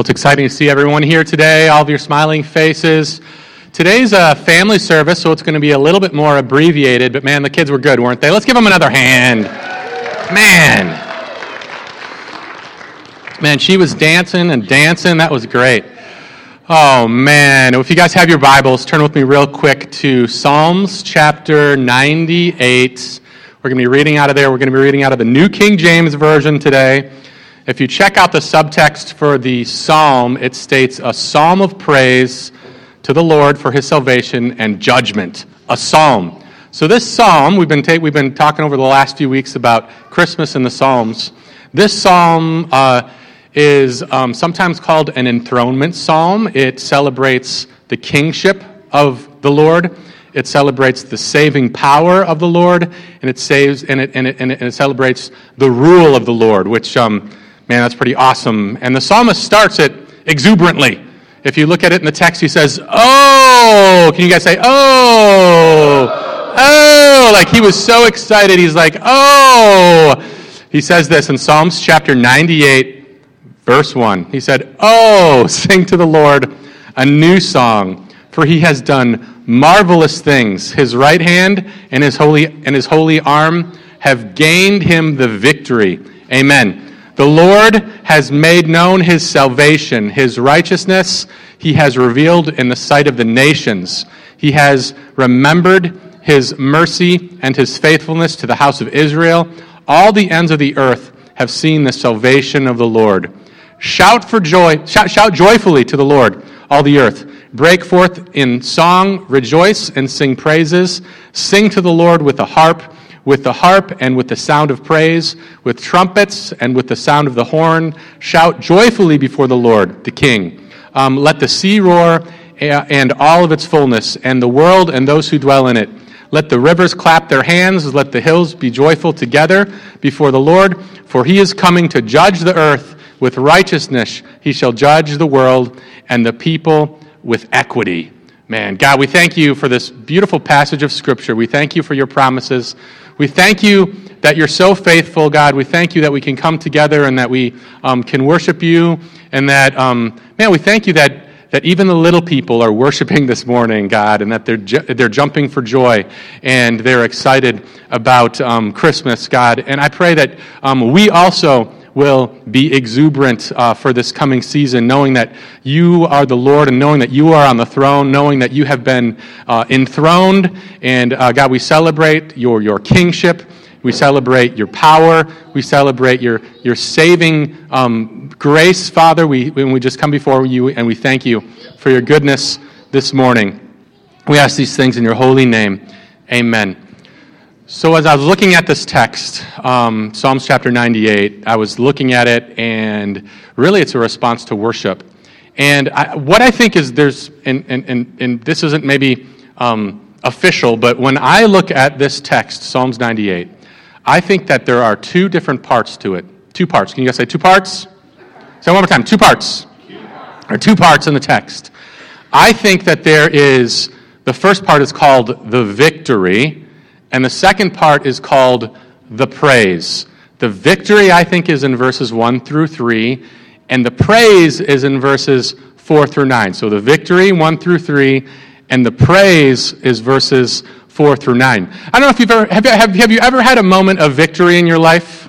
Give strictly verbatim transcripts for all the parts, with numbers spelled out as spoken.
Well, it's exciting to see everyone here today, all of your smiling faces. Today's a family service, so it's going to be a little bit more abbreviated, but man, the kids were good, weren't they? Let's give them another hand. Man. Man, she was dancing and dancing. That was great. Oh, man. If you guys have your Bibles, turn with me real quick to Psalms chapter ninety-eight. We're going to be reading out of there. We're going to be reading out of the New King James Version today. If you check out the subtext for the psalm, it states, a psalm of praise to the Lord for his salvation and judgment. A psalm. So this psalm, we've been ta- we've been talking over the last few weeks about Christmas and the Psalms. This psalm uh, is um, sometimes called an enthronement psalm. It celebrates the kingship of the Lord. It celebrates the saving power of the Lord, and it saves and it and it, and it, and it celebrates the rule of the Lord, which um, man, that's pretty awesome. And the psalmist starts it exuberantly. If you look at it in the text, he says, "Oh!" Can you guys say, "Oh, oh!" Like he was so excited. He's like, "Oh!" He says this in Psalms chapter ninety-eight, verse one. He said, "Oh, sing to the Lord a new song, for he has done marvelous things. His right hand and his holy and his holy arm have gained him the victory." Amen. The Lord has made known his salvation, his righteousness he has revealed in the sight of the nations. He has remembered his mercy and his faithfulness to the house of Israel. All the ends of the earth have seen the salvation of the Lord. Shout for joy, shout, shout joyfully to the Lord, all the earth. Break forth in song, rejoice, and sing praises. Sing to the Lord with a harp, with the harp and with the sound of praise, with trumpets and with the sound of the horn. Shout joyfully before the Lord, the King. Um, let the sea roar and all of its fullness, and the world and those who dwell in it. Let the rivers clap their hands. Let the hills be joyful together before the Lord. For he is coming to judge the earth. With righteousness he shall judge the world and the people with equity. Man, God, we thank you for this beautiful passage of Scripture. We thank you for your promises. We thank you that you're so faithful, God. We thank you that we can come together and that we um, can worship you. And that, um, man, we thank you that that even the little people are worshiping this morning, God, and that they're ju- they're jumping for joy and they're excited about um, Christmas, God. And I pray that um, we also will be exuberant uh, for this coming season, knowing that you are the Lord and knowing that you are on the throne, knowing that you have been uh, enthroned. And uh, God, we celebrate your, your kingship. We celebrate your power. We celebrate your, your saving um, grace, Father. We, when we just come before you and we thank you for your goodness this morning. We ask these things in your holy name. Amen. So as I was looking at this text, um, Psalms chapter ninety-eight, I was looking at it, and really it's a response to worship. And I, what I think is there's, and, and, and, and this isn't maybe um, official, but when I look at this text, Psalms ninety-eight, I think that there are two different parts to it. Two parts. Can you guys say two parts? Say it one more time. Two parts. Two parts. Or two parts in the text. I think that there is, the first part is called the victory, and the second part is called the praise. The victory, I think, is in verses one through three, and the praise is in verses four through nine. So the victory, one through three, and the praise is verses four through nine. I don't know if you've ever, have you, have, have you ever had a moment of victory in your life?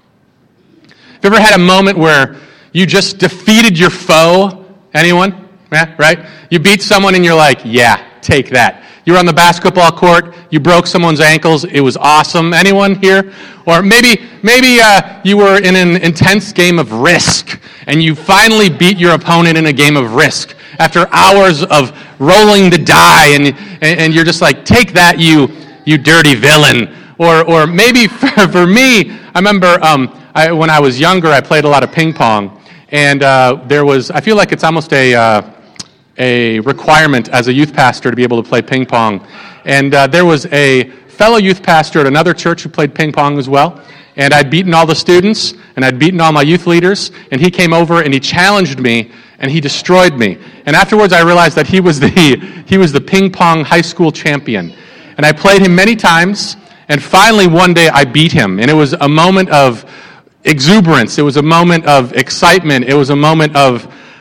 Have you ever had a moment where you just defeated your foe? Anyone? Yeah, right? You beat someone and you're like, yeah, take that. You were on the basketball court, you broke someone's ankles, it was awesome. Anyone here? Or maybe maybe uh, you were in an intense game of Risk, and you finally beat your opponent in a game of Risk after hours of rolling the die, and and, and you're just like, take that, you you dirty villain. Or or maybe for, for me, I remember um, I, when I was younger, I played a lot of ping pong, and uh, there was, I feel like it's almost a... Uh, a requirement as a youth pastor to be able to play ping pong. And uh, there was a fellow youth pastor at another church who played ping pong as well. And I'd beaten all the students, and I'd beaten all my youth leaders, and he came over and he challenged me, and he destroyed me. And afterwards I realized that he was the he was the ping pong high school champion. And I played him many times, and finally one day I beat him. And it was a moment of exuberance. It was a moment of excitement. It was a moment of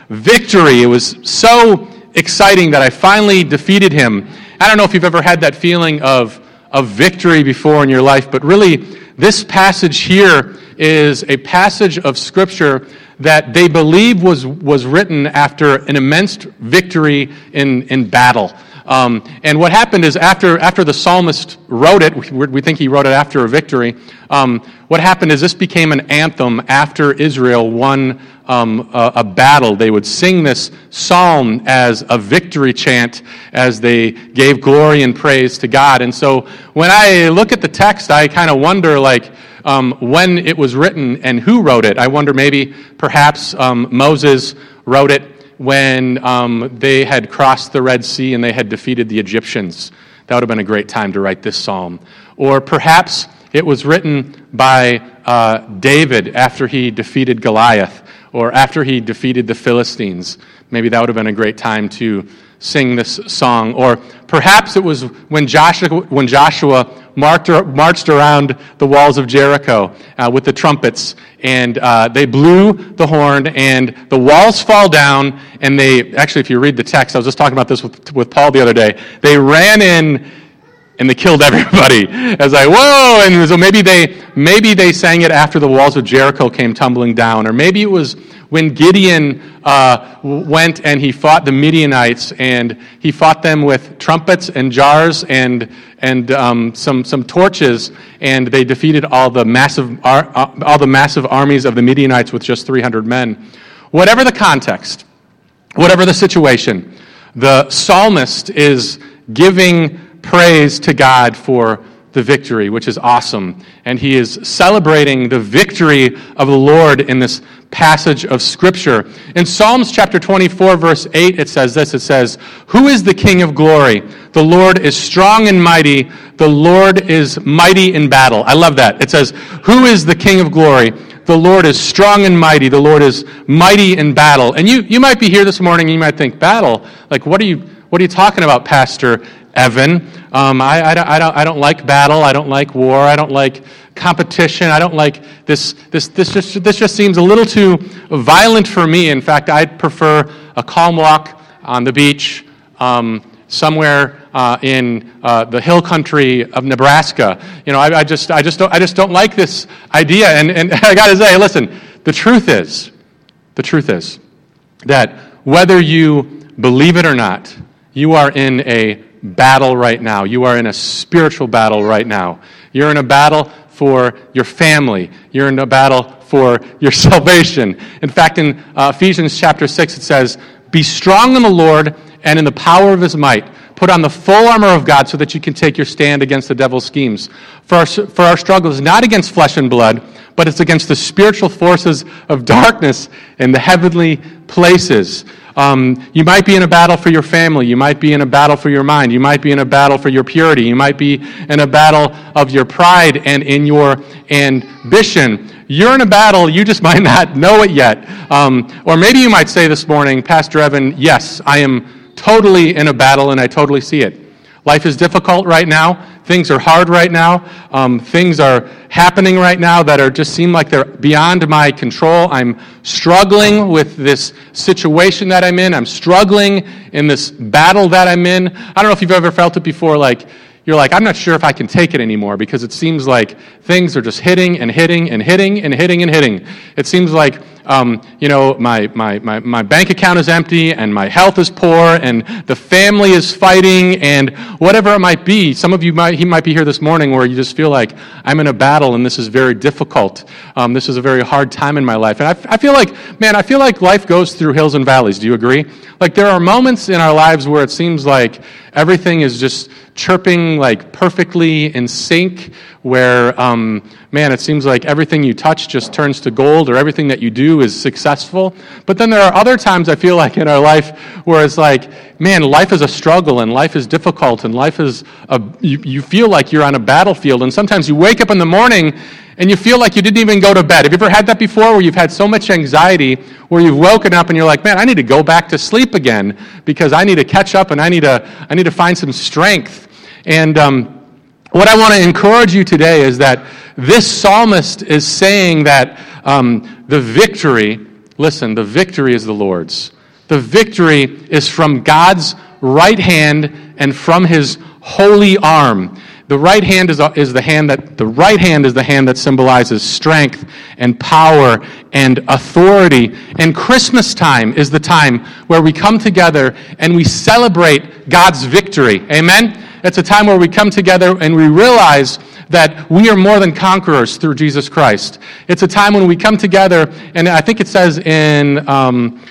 victory. It was so exciting that I finally defeated him. I don't know if you've ever had that feeling of, of victory before in your life, but really this passage here is a passage of Scripture that they believe was, was written after an immense victory in, in battle. Um, and what happened is after after the psalmist wrote it, we, we think he wrote it after a victory, um, what happened is this became an anthem after Israel won um, a, a battle. They would sing this psalm as a victory chant as they gave glory and praise to God. And so when I look at the text, I kind of wonder, like, um, when it was written and who wrote it. I wonder maybe perhaps um, Moses wrote it when um, they had crossed the Red Sea and they had defeated the Egyptians. That would have been a great time to write this psalm. Or perhaps it was written by uh, David after he defeated Goliath, or after he defeated the Philistines. Maybe that would have been a great time to sing this song. Or perhaps it was when Joshua, when Joshua marched, marched around the walls of Jericho uh, with the trumpets, and uh, they blew the horn, and the walls fall down, and they, actually, if you read the text, I was just talking about this with, with Paul the other day, they ran in and they killed everybody. I was like, whoa! And so maybe they maybe they sang it after the walls of Jericho came tumbling down, or maybe it was when Gideon uh, went and he fought the Midianites, and he fought them with trumpets and jars and and um, some some torches, and they defeated all the massive all the massive armies of the Midianites with just three hundred men. Whatever the context, whatever the situation, the psalmist is giving praise to God for the victory, which is awesome. And he is celebrating the victory of the Lord in this passage of Scripture. In Psalms chapter twenty-four, verse eight, it says this. It says, "Who is the King of glory? The Lord is strong and mighty. The Lord is mighty in battle." I love that. It says, "Who is the King of glory? The Lord is strong and mighty. The Lord is mighty in battle." And you, you might be here this morning and you might think, battle? Like, what are you, what are you talking about, Pastor Evan? Um, I, I, don't, I, don't, I don't like battle. I don't like war. I don't like competition. I don't like this. This, this, just, this just seems a little too violent for me. In fact, I'd prefer a calm walk on the beach um, somewhere uh, in uh, the hill country of Nebraska. You know, I, I just, I just don't, I just don't like this idea. And, and I got to say, listen, the truth is, the truth is that whether you believe it or not, you are in a battle right now. You are in a spiritual battle right now. You're in a battle for your family. You're in a battle for your salvation. In fact, in uh, Ephesians chapter six, it says, "Be strong in the Lord and in the power of his might. Put on the full armor of God so that you can take your stand against the devil's schemes. For our, for our struggle is not against flesh and blood, but it's against the spiritual forces of darkness in the heavenly places." Um, you might be in a battle for your family. You might be in a battle for your mind. You might be in a battle for your purity. You might be in a battle of your pride and in your ambition. You're in a battle. You just might not know it yet. Um, or maybe you might say this morning, Pastor Evan, yes, I am totally in a battle and I totally see it. Life is difficult right now. Things are hard right now. Um, things are happening right now that are just seem like they're beyond my control. I'm struggling with this situation that I'm in. I'm struggling in this battle that I'm in. I don't know if you've ever felt it before, like, you're like, I'm not sure if I can take it anymore because it seems like things are just hitting and hitting and hitting and hitting and hitting. It seems like, um, you know, my, my, my, my bank account is empty and my health is poor and the family is fighting and whatever it might be. Some of you might, he might be here this morning where you just feel like I'm in a battle and this is very difficult. Um, this is a very hard time in my life. And I, I feel like, man, I feel like life goes through hills and valleys. Do you agree? Like there are moments in our lives where it seems like everything is just chirping like perfectly in sync, where, um, man, it seems like everything you touch just turns to gold or everything that you do is successful. But then there are other times I feel like in our life where it's like, man, life is a struggle and life is difficult and life is, a, you, you feel like you're on a battlefield. And sometimes you wake up in the morning and you feel like you didn't even go to bed. Have you ever had that before where you've had so much anxiety where you've woken up and you're like, man, I need to go back to sleep again because I need to catch up and I need to, I need to find some strength. And um, what I want to encourage you today is that this psalmist is saying that um, the victory, listen, the victory is the Lord's. The victory is from God's right hand and from his holy arm. The right hand is, is the hand that the right hand is the hand that symbolizes strength and power and authority. And Christmas time is the time where we come together and we celebrate God's victory. Amen? It's a time where we come together and we realize that we are more than conquerors through Jesus Christ. It's a time when we come together, and I think it says in um,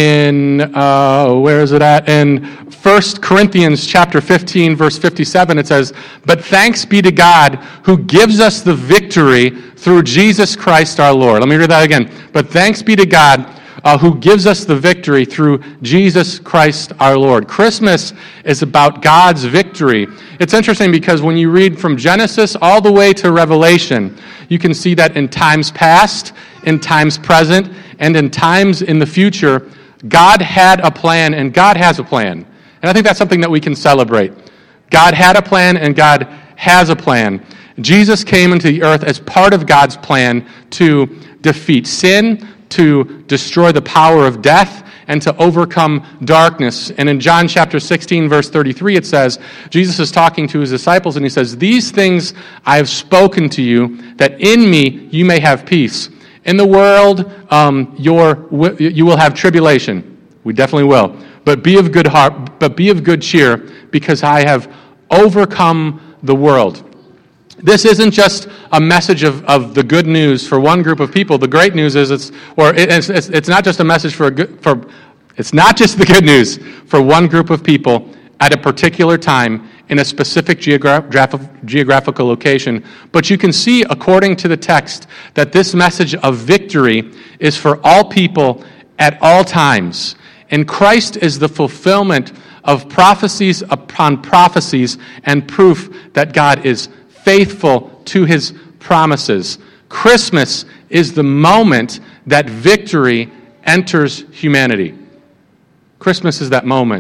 in uh, where is it at? In First Corinthians chapter fifteen, verse fifty-seven, it says, "But thanks be to God who gives us the victory through Jesus Christ our Lord." Let me read that again. "But thanks be to God uh, who gives us the victory through Jesus Christ our Lord." Christmas is about God's victory. It's interesting because when you read from Genesis all the way to Revelation, you can see that in times past, in times present, and in times in the future, God had a plan, and God has a plan. And I think that's something that we can celebrate. God had a plan, and God has a plan. Jesus came into the earth as part of God's plan to defeat sin, to destroy the power of death, and to overcome darkness. And in John chapter sixteen, verse thirty-three, it says, Jesus is talking to his disciples, and he says, "These things I have spoken to you, that in me you may have peace. In the world, um, your, you will have tribulation." We definitely will. But be of good heart, but be of good cheer, because I have overcome the world. This isn't just a message of, of the good news for one group of people. The great news is it's, or it's, it's, it's not just a message for a good, for, it's not just the good news for one group of people at a particular time in a specific geograph- geographical location. But you can see, according to the text, that this message of victory is for all people at all times. And Christ is the fulfillment of prophecies upon prophecies and proof that God is faithful to his promises. Christmas is the moment that victory enters humanity. Christmas is that moment.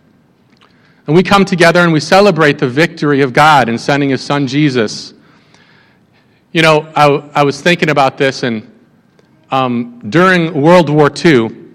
And we come together and we celebrate the victory of God in sending his son Jesus. You know, I, I was thinking about this, and um, during World War Two,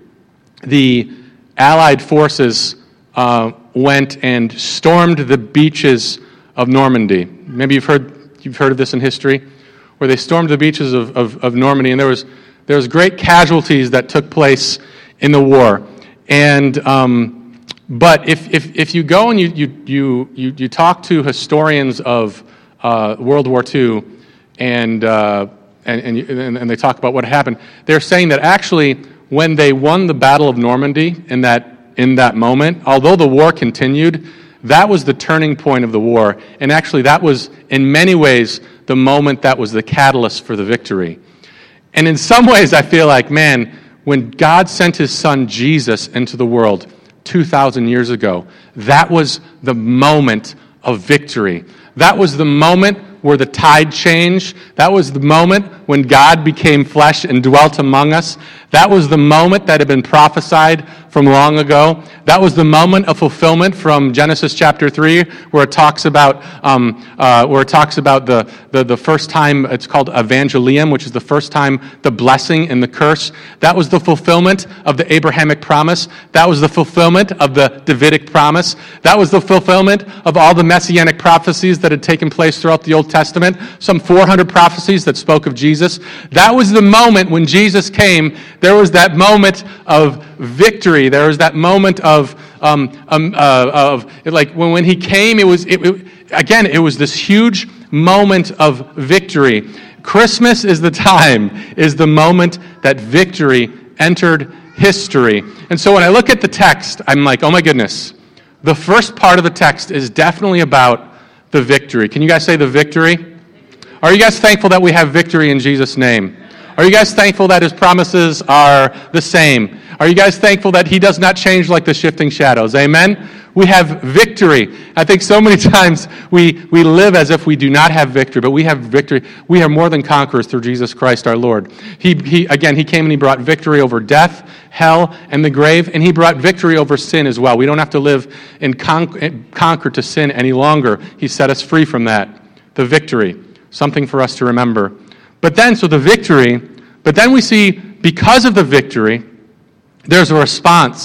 the Allied forces uh, went and stormed the beaches of Normandy. Maybe you've heard you've heard of this in history, where they stormed the beaches of, of, of Normandy, and there was there was great casualties that took place in the war. And um, but if, if if you go and you you you you, you talk to historians of uh, World War Two, and uh, and and, you, and and they talk about what happened, they're saying that actually when they won the Battle of Normandy in that in that moment, although the war continued, that was the turning point of the war. And actually that was, in many ways, the moment that was the catalyst for the victory. And in some ways, I feel like, man, when God sent his son Jesus into the world two thousand years ago, that was the moment of victory. That was the moment where the tide changed. That was the moment when God became flesh and dwelt among us. That was the moment that had been prophesied from long ago. That was the moment of fulfillment from Genesis chapter three, where it talks about um, uh, where it talks about the, the the first time. It's called Evangelium, which is the first time the blessing and the curse. That was the fulfillment of the Abrahamic promise. That was the fulfillment of the Davidic promise. That was the fulfillment of all the messianic prophecies that had taken place throughout the Old Testament. Some four hundred prophecies that spoke of Jesus. That was the moment when Jesus came. There was that moment of victory. There was that moment of um, um, uh, of like when, when he came. It was it, it, again. It was this huge moment of victory. Christmas is the time, is the moment that victory entered history. And so when I look at the text, I'm like, oh my goodness. The first part of the text is definitely about the victory. Can you guys say the victory? Are you guys thankful that we have victory in Jesus' name? Are you guys thankful that his promises are the same? Are you guys thankful that he does not change like the shifting shadows? Amen? We have victory. I think so many times we, we live as if we do not have victory, but we have victory. We are more than conquerors through Jesus Christ our Lord. He, he again, he came and he brought victory over death, hell, and the grave, and he brought victory over sin as well. We don't have to live in con- conquer to sin any longer. He set us free from that. The victory, something for us to remember. But then, so the victory, but then we see, because of the victory, there's a response.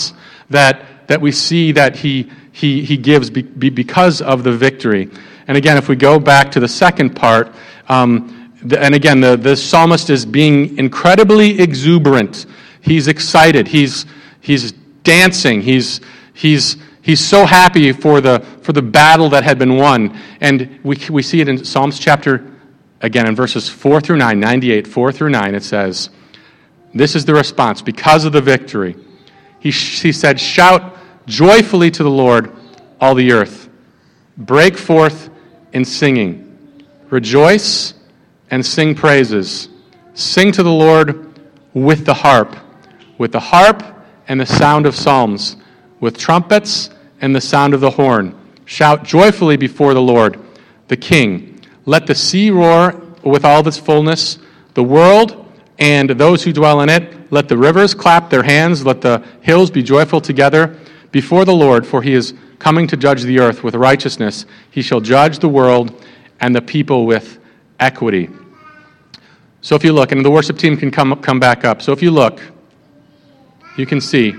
that, that we see that he, he, he gives be, be because of the victory. And again, if we go back to the second part, um, the, and again, the, the psalmist is being incredibly exuberant. He's excited. He's he's dancing. He's he's he's so happy for the for the battle that had been won. And we we see it in Psalms chapter, again, in verses four through nine, ninety-eight, four through nine, it says, this is the response, because of the victory. He, he said, shout joyfully to the Lord, all the earth. Break forth in singing. Rejoice and sing praises. Sing to the Lord with the harp, with the harp and the sound of psalms, with trumpets and the sound of the horn. Shout joyfully before the Lord, the King. Let the sea roar with all its fullness, the world and those who dwell in it. Let the rivers clap their hands. Let the hills be joyful together before the Lord, for he is coming to judge the earth with righteousness. He shall judge the world and the people with equity. So if you look, and the worship team can come come back up. So if you look, you can see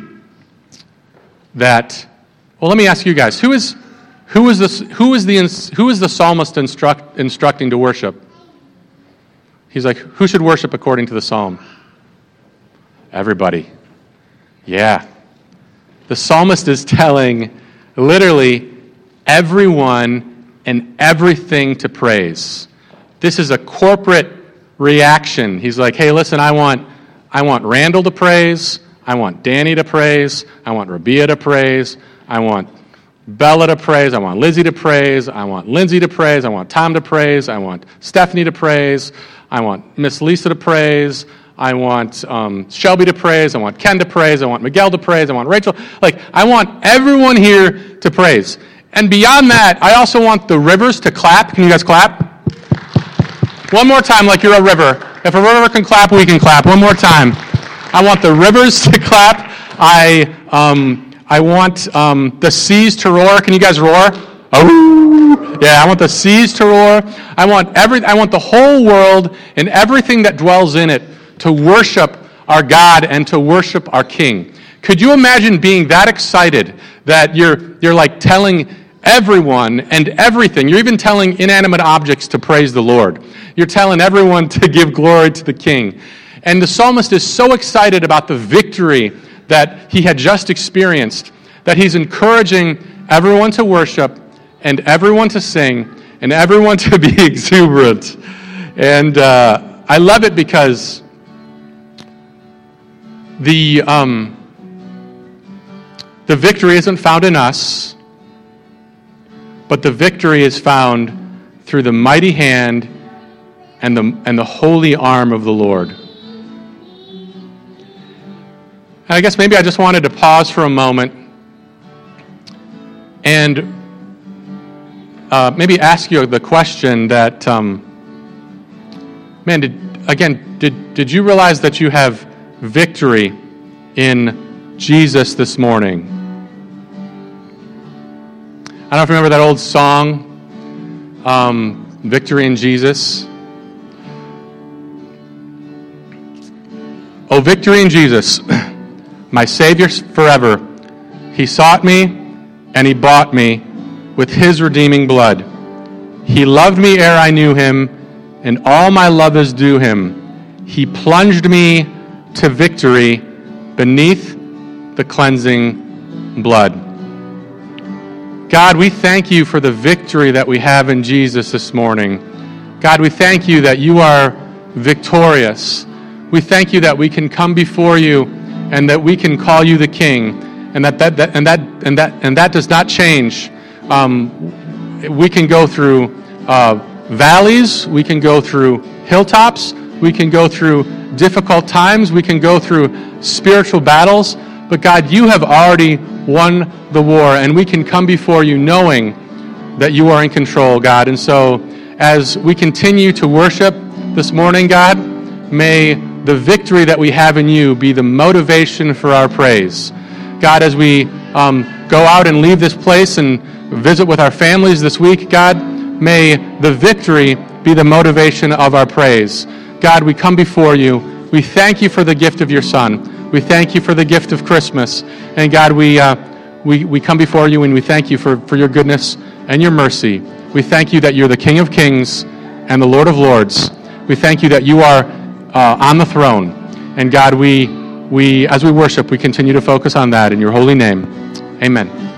that. Well, let me ask you guys: who is who is this? Who is the who is the psalmist instruct, instructing to worship? He's like, who should worship according to the psalm? Everybody. Yeah. The psalmist is telling literally everyone and everything to praise. This is a corporate reaction. He's like, hey, listen, I want I want Randall to praise. I want Danny to praise. I want Rabia to praise. I want Bella to praise. I want Lizzie to praise. I want Lindsay to praise. I want Tom to praise. I want Stephanie to praise. I want Miss Lisa to praise. I want um, Shelby to praise. I want Ken to praise. I want Miguel to praise. I want Rachel. Like, I want everyone here to praise. And beyond that, I also want the rivers to clap. Can you guys clap? One more time, like you're a river. If a river can clap, we can clap. One more time. I want the rivers to clap. I um, I want um, the seas to roar. Can you guys roar? Oh, yeah. I want the seas to roar. I want every. I want the whole world and everything that dwells in it to worship our God and to worship our King. Could you imagine being that excited that you're you're like telling everyone and everything? You're even telling inanimate objects to praise the Lord. You're telling everyone to give glory to the King. And the psalmist is so excited about the victory that he had just experienced that he's encouraging everyone to worship and everyone to sing and everyone to be exuberant. And uh, I love it because the um, the victory isn't found in us, but the victory is found through the mighty hand and the and the holy arm of the Lord. And I guess maybe I just wanted to pause for a moment and uh, maybe ask you the question that, um, man, did, again, did did you realize that you have victory in Jesus this morning? I don't know if you remember that old song, um, Victory in Jesus. Oh, victory in Jesus, my Savior forever. He sought me and he bought me with his redeeming blood. He loved me ere I knew him, and all my love is due him. He plunged me to victory beneath the cleansing blood. God, we thank you for the victory that we have in Jesus this morning. God, we thank you that you are victorious. We thank you that we can come before you and that we can call you the King, and that that, that and that and that and that does not change. Um, we can go through uh, valleys, we can go through hilltops, we can go through difficult times, we can go through spiritual battles, but God, you have already won the war, and we can come before you knowing that you are in control, God. And so as we continue to worship this morning, God, may the victory that we have in you be the motivation for our praise. God, as we um, go out and leave this place and visit with our families this week, God, may the victory be the motivation of our praise. God, we come before you. We thank you for the gift of your Son. We thank you for the gift of Christmas. And God, we uh, we, we come before you and we thank you for, for your goodness and your mercy. We thank you that you're the King of Kings and the Lord of Lords. We thank you that you are uh, on the throne. And God, we we as we worship, we continue to focus on that in your holy name. Amen.